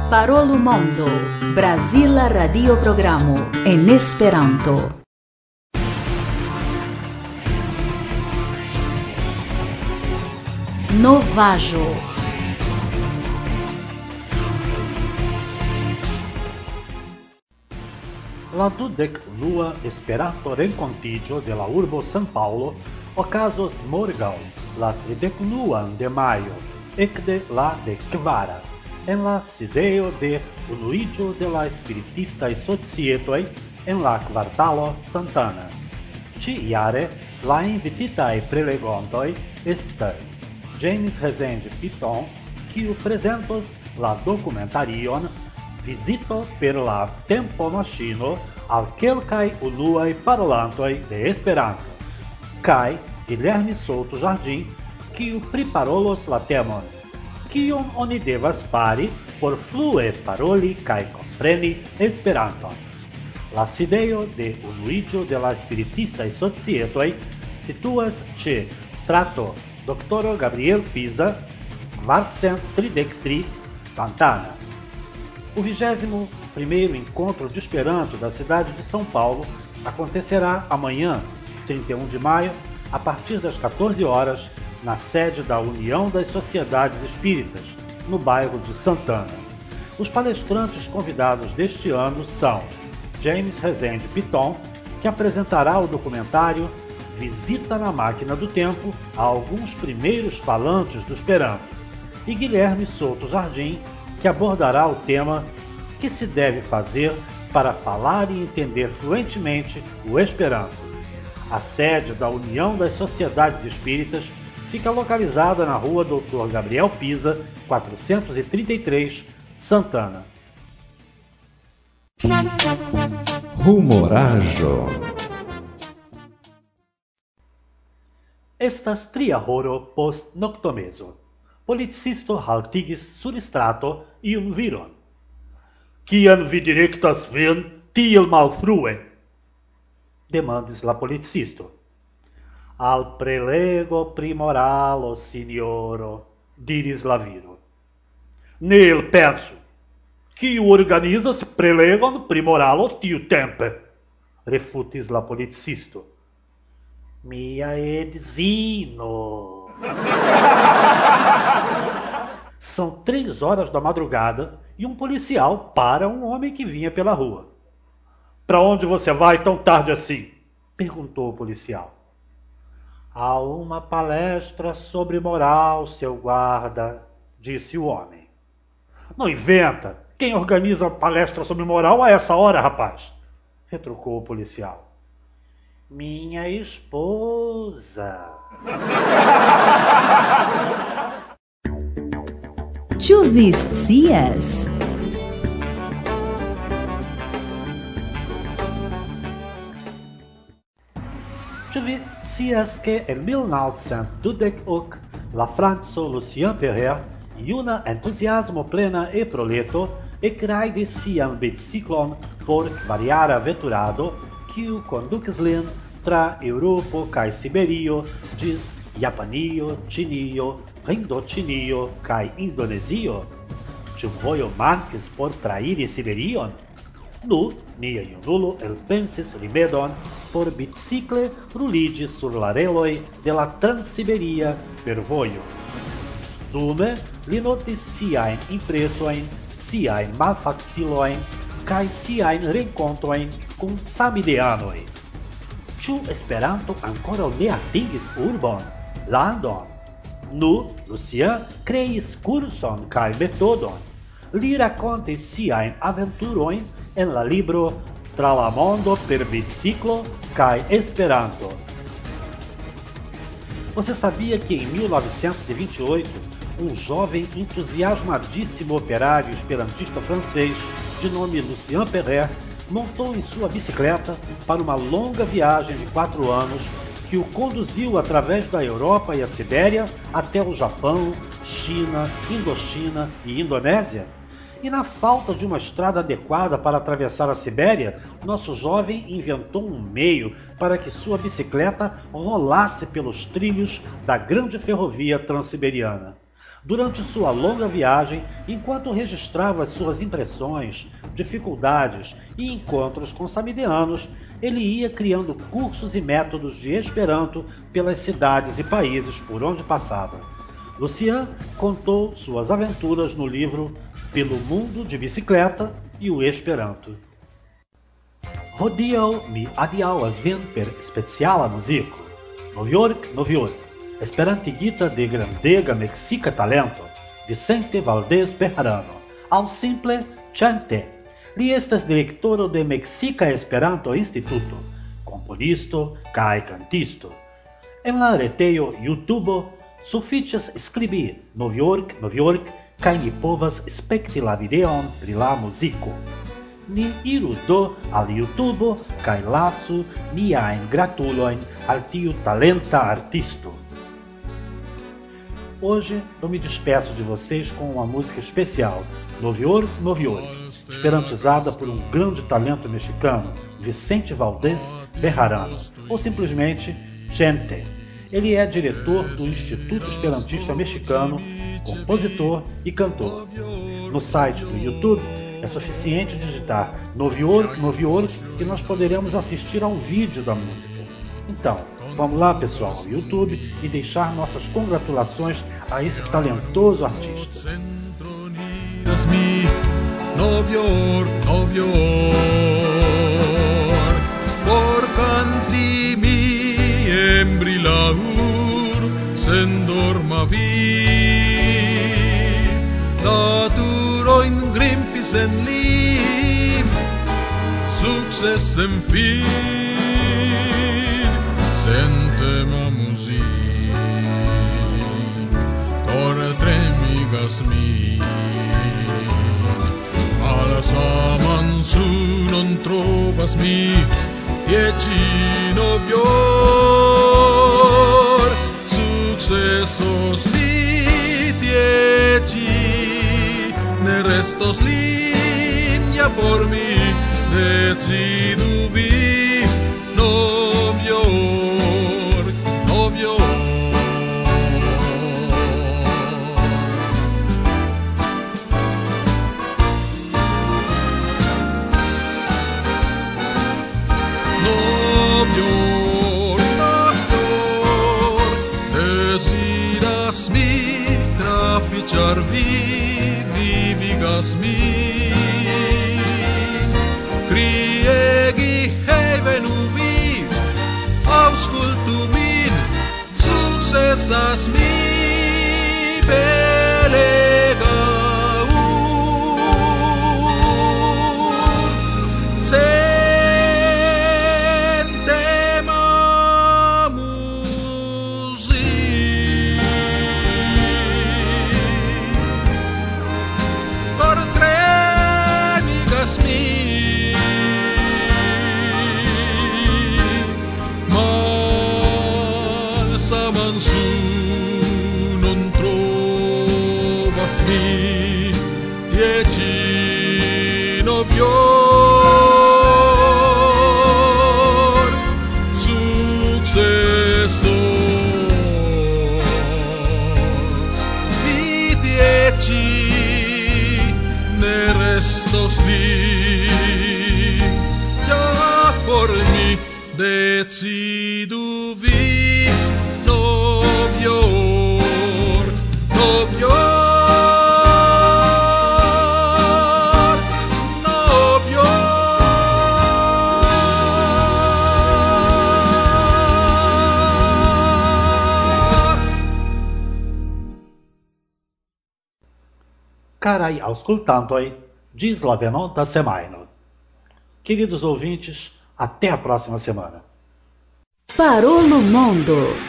Parolu Mondo, Brazila radioprogramo en Esperanto. Novaĵo. La 21 Esperanto-renkontiĝo de la urbo São Paulo okazos morgaŭ, la 31 de majo, ekde la 14. En la sidejo de Unuiĝo de la Espiritistaj Societoj en la kvartalo Santana. Ĉi-jare la invititaj prelegontoj estas James Rezende Piton, kiu prezentos la dokumentarion Vizito per la tempomaŝino al kelkaj unuaj parolantoj de Esperanto, kaj Guilherme Souto Jardim, kiu priparolos la temon kion oni devas fari por flue paroli kaj kompreni Esperanton. La sidejo de Unuiĝo de la Espiritistaj Societoj situas ĉe strato Dr. Gabriel Pisa, 433, Santana. O 21º Encontro de Esperanto da cidade de São Paulo acontecerá amanhã, 31 de maio, a partir das 14 horas, na sede da União das Sociedades Espíritas, no bairro de Santana. Os palestrantes convidados deste ano são James Rezende Piton, que apresentará o documentário Visita na Máquina do Tempo a alguns primeiros falantes do Esperanto, e Guilherme Souto Jardim, que abordará o tema que se deve fazer para falar e entender fluentemente o Esperanto. A sede da União das Sociedades Espíritas fica localizada na rua Dr. Gabriel Pisa, 433, Santana. Humoraĵo. Estas tria horo post noktomezo. Policisto haltigis sur strato iun viron. Kiam vi direktas vin tiel malfrue? Demandis la policisto. Al prelego pri moralo, signoro, diris la viro. Nel penso, kiu organizas prelegon pri moralo tiutempe? Refutis la policisto. Mia edzino. São 3 horas da madrugada e um policial para um homem que vinha pela rua. Para onde você vai tão tarde assim? Perguntou o policial. A uma palestra sobre moral, seu guarda, disse o homem. Não inventa! Quem organiza palestra sobre moral a essa hora, rapaz? Retrucou o policial. Minha esposa. Ĉu vi scias? Ĉu vi scias ke en 1928 la franco Lucien Perret, juna entuziasmo plena eproleto, ekrajdis sian biciklon por kvarjara veturado, kiu kondukis lin tra Eŭropo kaj Siberio ĝis Japanio, Ĉinio, Hindoĉinio kaj Indonezio. Ĉu vojo mankis por trairi Siberion? Nu, nia junulo elpensis rimedon por bicikle ruliĝi sur la reloj de la Transsiberia fervojo. Dume li notis siajn impresojn, siajn malfacilojn kaj siajn renkontojn kun samideanoj. Ĉu Esperanto ankoraŭ ne atingis urbon, landon? Nu, Lucien kreis kurson kaj metodon. Li rakontis siajn aventurojn en la libro Tra la mondo per biciclo kaj Esperanto. Você sabia que em 1928, um jovem entusiasmadíssimo operário esperantista francês, de nome Lucien Perret, montou em sua bicicleta para uma longa viagem de 4 anos que o conduziu através da Europa e a Sibéria até o Japão, China, Indochina e Indonésia? E na falta de uma estrada adequada para atravessar a Sibéria, nosso jovem inventou um meio para que sua bicicleta rolasse pelos trilhos da grande ferrovia transiberiana. Durante sua longa viagem, enquanto registrava suas impressões, dificuldades e encontros com samideanos, ele ia criando cursos e métodos de Esperanto pelas cidades e países por onde passava. Lucien contou suas aventuras no livro Pelo Mundo de Bicicleta e o Esperanto. Hodiaŭ mi adiaŭas vin per speciala muziko. Novjork, esperantigita de grandega meksika talento, Vicente Valdés Bejarano, aŭ simple Chente. Li estas direktoro de Meksika Esperanto Instituto, komponisto kaj kantisto. En la retejo YouTube sufiĉas skribi Novjork, kaj ni povas spekti la videon pri la muziko. Ni iru do al YouTube kaj lasu niajn gratulojn al tiu talenta artisto. Hoje eu me despeço de vocês com uma música especial, Novjork, esperantizada por um grande talento mexicano, Vicente Valdés Bejarano, ou simplesmente Chente. Ele é diretor do Instituto Esperantista Mexicano, compositor e cantor. No site do YouTube é suficiente digitar Novjork e nós poderemos assistir a um vídeo da música. Então, vamos lá, pessoal, no YouTube e deixar nossas congratulações a esse talentoso artista. Novjork, por canti mi embrilaur sen dorma vi naturoin grimpis en lim successem fin sentema musik cor tremigas mi alla saman su non trovas mi dieci novjork successos mi dieci ne restos lim ja por mi decidu vi Novjork. Desiras mi traficar vivigas mi criegi venu vi auscultu min successas mi belega Samansu non trovas mi dieci novjork successos mi dieci ne restos li ja por mi decidu vi Novjork. Caraj aŭskultantoj, ĝis la venonta semajno. Queridos ouvintes, até a próxima semana. Parou no Mundo.